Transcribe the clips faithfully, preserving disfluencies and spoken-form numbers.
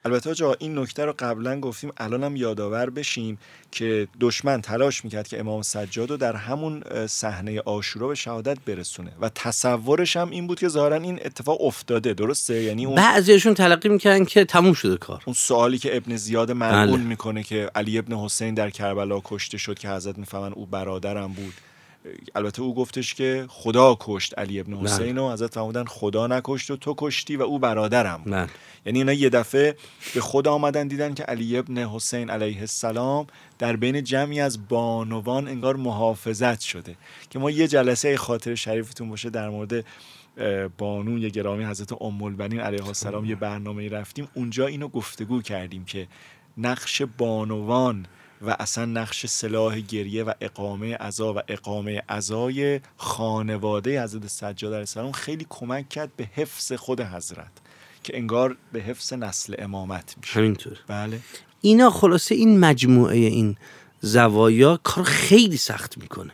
البته آقا این نکته رو قبلا گفتیم، الان هم یادآور بشیم که دشمن تلاش میکرد که امام سجاد رو در همون صحنه عاشورا به شهادت برسونه و تصورش هم این بود که ظاهرا این اتفاق افتاده. درسته؟ یعنی اون بعضیشون تلقی میکردن که تموم شده کار. اون سوالی که ابن زیاد ملعون میکنه که علی ابن حسین در کربلا کشته شد که حضرت میفهمن او برادرم بود، البته او گفتش که خدا کشت علی ابن حسین و حضرت فرمودن خدا نکشت و تو کشتی و او برادرم بود. یعنی اینا یه دفعه به خود آمدن دیدن که علی ابن حسین علیه السلام در بین جمعی از بانوان انگار محافظت شده. که ما یه جلسه خاطر شریفتون باشه در مورد بانوی گرامی حضرت ام البنین علیها السلام یه برنامه‌ای رفتیم، اونجا اینو گفتگو کردیم که نقش بانوان و اصلا نقش سلاح گریه و اقامه عزا و اقامه عزای خانواده حضرت سجاد علیه السلام خیلی کمک کرد به حفظ خود حضرت که انگار به حفظ نسل امامت میشه. همینطور. بله. اینا خلاصه این مجموعه این زوایا کار خیلی سخت میکنه.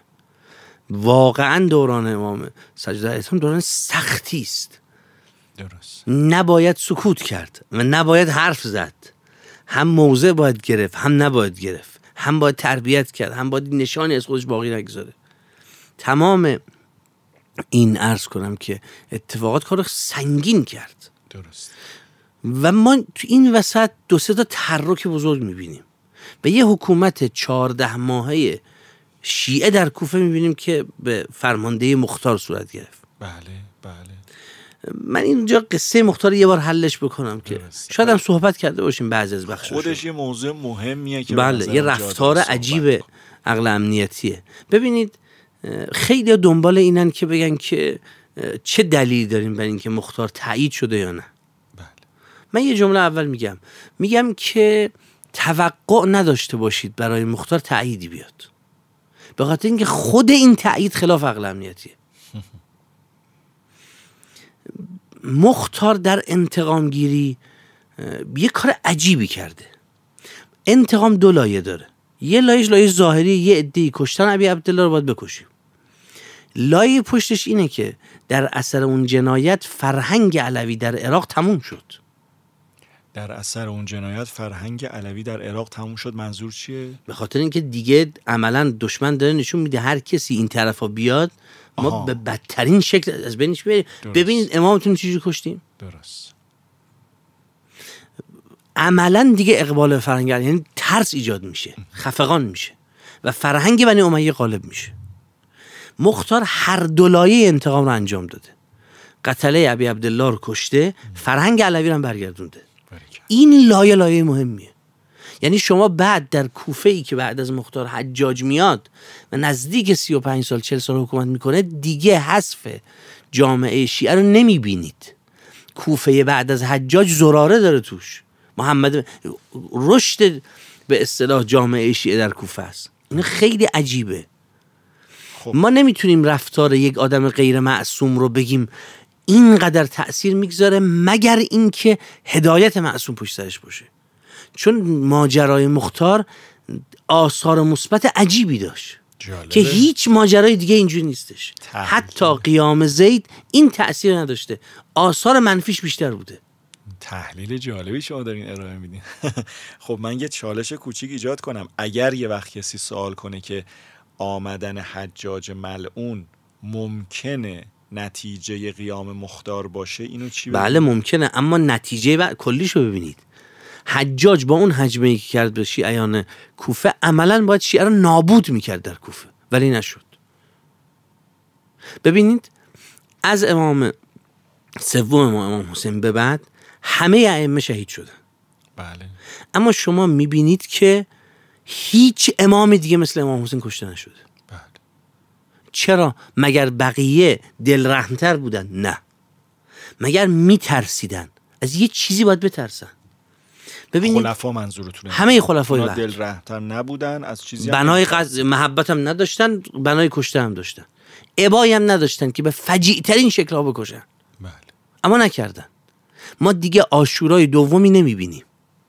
واقعا دوران امام سجاد علیه السلام دوران سختی است. درست. نباید سکوت کرد و نباید حرف زد. هم موضع باید گرفت، هم نباید گرفت. هم باید تربیت کرد، هم باید نشانی از خودش باقی نگذاره. تمام این عرض کنم که اتفاقات کار سنگین کرد. درست. و ما تو این وسط دو سه تا تحرک بزرگ میبینیم. به یه حکومت چهارده ماهه شیعه در کوفه میبینیم که به فرمانده مختار صورت گرفت. بله بله. من اینجا قصه مختار یه بار حلش بکنم که شاید هم صحبت کرده باشیم بعضی از بخشش. خودش یه موضوع مهمیه که بله یه رفتار عجیب عقل امنیتیه. ببینید خیلی دنبال اینن که بگن که چه دلیلی داریم برای اینکه مختار تایید شده یا نه. بله. من یه جمله اول میگم میگم که توقع نداشته باشید برای مختار تاییدی بیاد، به خاطر اینکه خود این تایید خلاف عقل امنیتیه. مختار در انتقام گیری یه کار عجیبی کرده. انتقام دو لایه داره. یه لایهش لایه ظاهری، یه عده‌ای کشتن ابی عبدالله رو باید بکشیم. لایه پشتش اینه که در اثر اون جنایت فرهنگ علوی در عراق تموم شد. در اثر اون جنایت فرهنگ علوی در عراق تموم شد. منظور چیه؟ به خاطر اینکه دیگه عملاً دشمن داره نشون میده هر کسی این طرفا بیاد ما آها. به بدترین شکل از بینش میبریم. ببینید امامتون چجوری کشتیم. درست. عملاً دیگه اقبال فرهنگ علوی، یعنی ترس ایجاد میشه، خفقان میشه و فرهنگ بنی امیه غالب میشه. مختار هر دو لایه انتقام رو انجام داده. قتله ابی عبدالله رو کشته، فرهنگ علوی رو هم برگردونده. این لایه لایه مهمیه. یعنی شما بعد در کوفه ای که بعد از مختار حجاج میاد و نزدیک سی و پنج سال چهل سال حکومت میکنه دیگه حذف جامعه شیعه رو نمیبینید. کوفه بعد از حجاج زراره داره توش. محمد رشد به اصطلاح جامعه شیعه در کوفه است. این خیلی عجیبه. خب. ما نمیتونیم رفتار یک آدم غیر معصوم رو بگیم اینقدر تأثیر میگذاره مگر اینکه هدایت معصوم پشت سرش باشه. چون ماجرای مختار آثار مثبت عجیبی داشت جالبه. که هیچ ماجرای دیگه اینجوری نیستش. تحلیل. حتی قیام زید این تأثیر نداشته، آثار منفیش بیشتر بوده. تحلیل جالبی شما دارین ارائه میدین. خب من یه چالش کوچیک ایجاد کنم. اگر یه وقت کسی سوال کنه که آمدن حجاج ملعون ممکنه نتیجه قیام مختار باشه، اینو چی ببینید؟ بله ممکنه، اما نتیجه بعد کلیشو ببینید. حجاج با اون حجمه‌ای که کرد به شیعیان کوفه عملاً باید شیعه رو نابود میکرد در کوفه، ولی نشد. ببینید از امام سوم ما امام حسین به بعد همه ائمه شهید شدن. بله. اما شما میبینید که هیچ امام دیگه مثل امام حسین کشته نشده. بله. چرا؟ مگر بقیه دلرحمتر بودن؟ نه. مگر میترسیدن؟ از یه چیزی باید بترسن. ببینید خلفا منظورتونه؟ همه خلفای بعد دلرحمتر نبودن، از چیزی بنای قض محبت هم نداشتن، بنای کشته هم داشتن، ابایی هم نداشتن که به فجیع ترین شکل ها بکشن. بله. اما نکردن. ما دیگه عاشورای دومی نمیبینیم.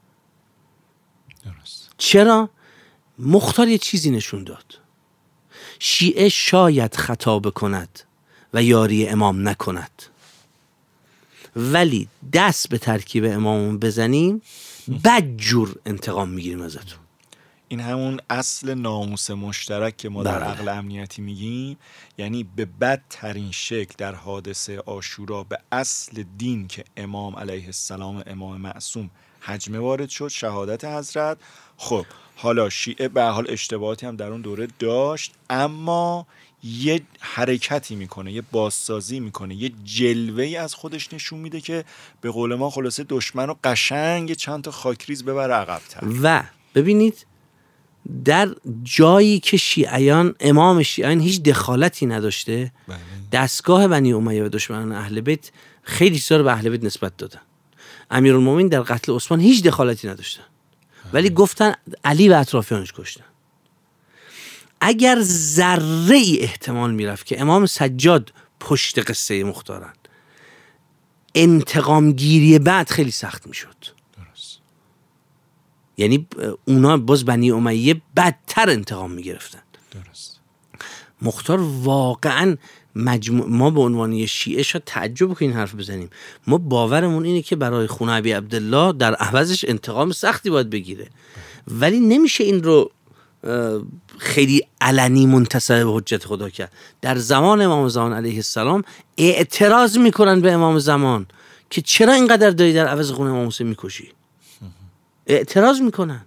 درست. چرا؟ مختار یه چیزی نشون داد. شیعه شاید خطا بکند و یاری امام نکند، ولی دست به ترکیب امامون بزنیم بدجور انتقام میگیریم ازتون. این همون اصل ناموس مشترک که ما در عقل امنیتی میگیم، یعنی به بدترین شکل در حادثه عاشورا به اصل دین که امام علیه السلام، امام معصوم، حجمه وارد شد، شهادت حضرت. خب حالا شیعه به حال اشتباهاتی هم در اون دوره داشت، اما یه حرکتی میکنه، یه بازسازی میکنه، یه جلوه‌ای از خودش نشون میده که به قول ما خلاصه دشمن رو قشنگ چند تا خاکریز ببره عقب‌تر. و ببینید در جایی که شیعیان، امام شیعیان هیچ دخالتی نداشته، بله. دستگاه بنی امیه و دشمنان اهل بیت خیلی چیزا رو به اهل بیت نسبت دادن. امیرالمومنین در قتل عثمان هیچ دخالتی نداشتن، ولی گفتن علی و اطرافیانش کشتن. اگر ذره ای احتمال میرفت که امام سجاد پشت قصه مختارن، انتقام گیری بعد خیلی سخت میشد. درست. یعنی اونا باز بنی امیه بدتر انتقام میگرفتن. درست. مختار واقعا مجموع، ما به عنوان شیعه شاید تعجب کنیم حرف بزنیم، ما باورمون اینه که برای خون ابی عبدالله در عوضش انتقام سختی باید بگیره، ولی نمیشه این رو خیلی علنی منتسب به حجت خدا کرد. در زمان امام زمان علیه السلام اعتراض میکنن به امام زمان که چرا اینقدر داری در عوض خون امام حسین میکشی، اعتراض میکنن.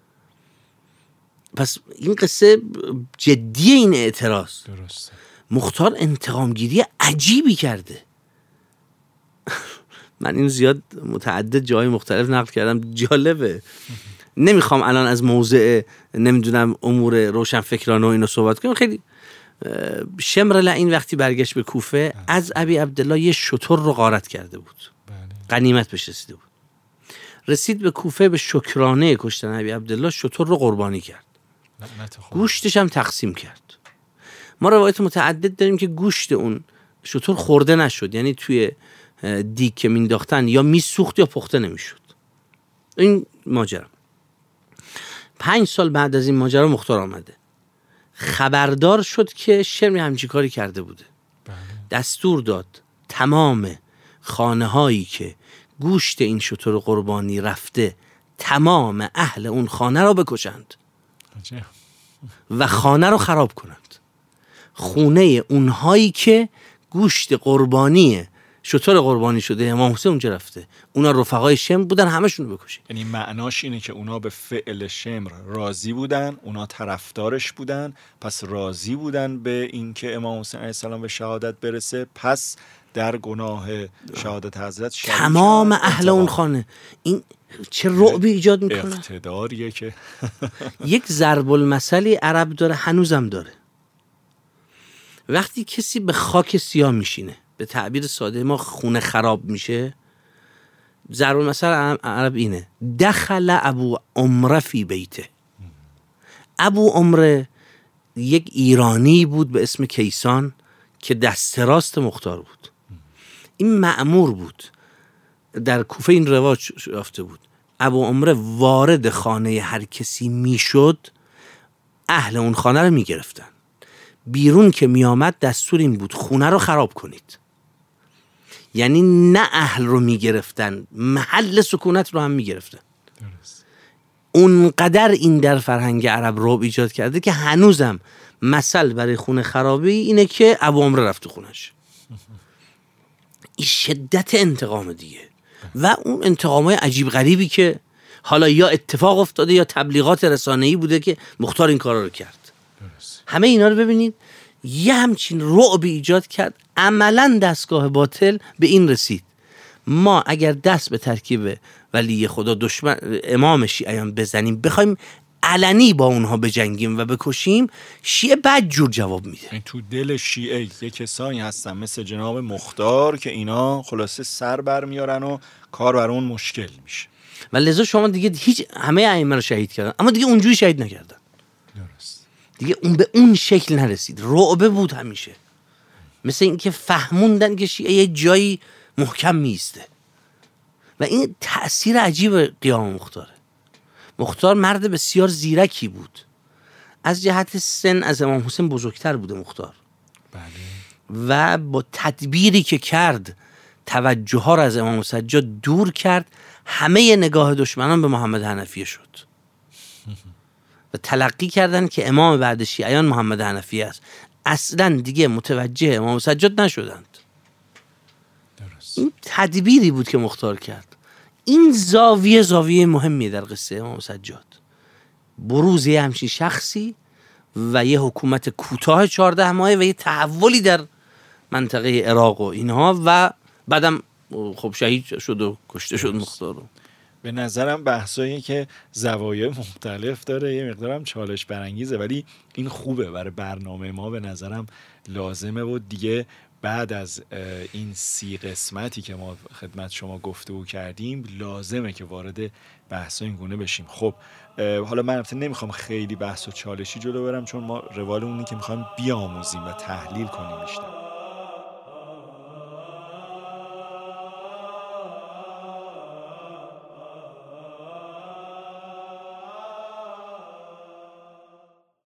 پس این قصه جدی، این اعتراض. درسته. مختار انتقامگیری عجیبی کرده. من این زیاد متعدد جای مختلف نقل کردم، جالبه. نمیخوام الان از موضع نمیدونم امور روشنفکرانه و اینو صحبت کنم. خیلی شمر لعین وقتی برگشت به کوفه از ابی عبدالله یه شتر رو غارت کرده بود، غنیمت بهش رسیده بود. رسید به کوفه، به شکرانه کشتن ابی عبدالله شتر رو قربانی کرد، گوشتش هم تقسیم کرد. ما روایت متعدد داریم که گوشت اون شتر خورده نشد، یعنی توی دیگ که مینداختن یا میسوخت یا پخته نمیشد. این ماجرا. پنج سال بعد از این ماجرا مختار آمده، خبردار شد که شرمی همچی کاری کرده بوده. بله. دستور داد تمام خانه هایی که گوشت این شتر قربانی رفته، تمام اهل اون خانه را بکشند و خانه رو خراب کنند. خونه اونهایی که گوشت قربانی شتر قربانی شده امام حسین اونجا رفته، اونا رفقای شمر بودن، همشون رو بکشید. یعنی معناش اینه که اونا به فعل شمر راضی بودن، اونا طرفدارش بودن، پس راضی بودن به این که امام حسین علیه السلام به شهادت برسه، پس در گناه شهادت حضرت شریک تمام اهل اون خانه. این چه رعبی ایجاد میکنه. اقتداریه که یک ضرب المثلی عرب داره، هنوزم داره. وقتی کسی به خاک سیاه میشینه، به تعبیر ساده ما خونه خراب میشه، ضرب المثل عرب اینه: دخل ابو عمره فی بیته. ابو عمره یک ایرانی بود به اسم کیسان که دست راست مختار بود. این مأمور بود، در کوفه این رواج رفته بود. ابو عمره وارد خانه هر کسی میشد، اهل اون خانه رو میگرفتن. بیرون که میامد دستور این بود خونه رو خراب کنید. یعنی نه اهل رو میگرفتن، محل سکونت رو هم میگرفتن. درست. اونقدر این در فرهنگ عرب رعب ایجاد کرده که هنوزم مثل برای خونه خرابی اینه که ابو عمره رفت تو خونش. این شدت انتقام دیگه، و اون انتقامای عجیب غریبی که حالا یا اتفاق افتاده یا تبلیغات رسانه‌ای بوده که مختار این کارا رو کرد. درست. همه اینا رو ببینید، یه همچین رعب ایجاد کرد. عملاً دستگاه باطل به این رسید: ما اگر دست به ترکیب ولی خدا دشمن امام شیعیان بزنیم، بخوایم علنی با اونها بجنگیم و بکشیم، شیعه بد جور جواب میده. این تو دل شیعه یه کسانی هستن مثل جناب مختار که اینا خلاصه سر برمیارن و کار بر اون مشکل میشه. و لذا شما دیگه هیچ، همه ائمه رو شهید کردن اما دیگه اونجوری شهید نکردن. درست. دیگه اون به اون شکل نرسید. رعبه بود همیشه. مثل این که فهموندن که شیعه یه جایی محکم میسته. و این تأثیر عجیب قیام مختاره. مختار مرد بسیار زیرکی بود. از جهت سن از امام حسین بزرگتر بوده مختار. بله. و با تدبیری که کرد توجه ها رو از امام سجاد دور کرد، همه نگاه دشمنان به محمد حنفیه شد و تلقی کردن که امام بعد شیعیان محمد حنفیه است. اصلا دیگه متوجه امام سجاد نشدند. درست. این تدبیری بود که مختار کرد. این زاویه زاویه مهمی در قصه امام سجاد، بروز یه همچین شخصی و یه حکومت کوتاه چهارده ماهه و یه تحولی در منطقه عراق و اینها و بعدم خب شهید شد و کشته شد مختار. به نظرم بحثایی که زوایای مختلف داره، یه مقدارم چالش برانگیزه، ولی این خوبه برای برنامه ما، به نظرم لازمه و دیگه بعد از این سی قسمتی که ما خدمت شما گفتگو کردیم لازمه که وارد بحث این گونه بشیم. خب حالا من البته نمیخوام خیلی بحث و چالشی جلو برم، چون ما روال اونی که میخوایم بیاموزیم و تحلیل کنیم بیشتر.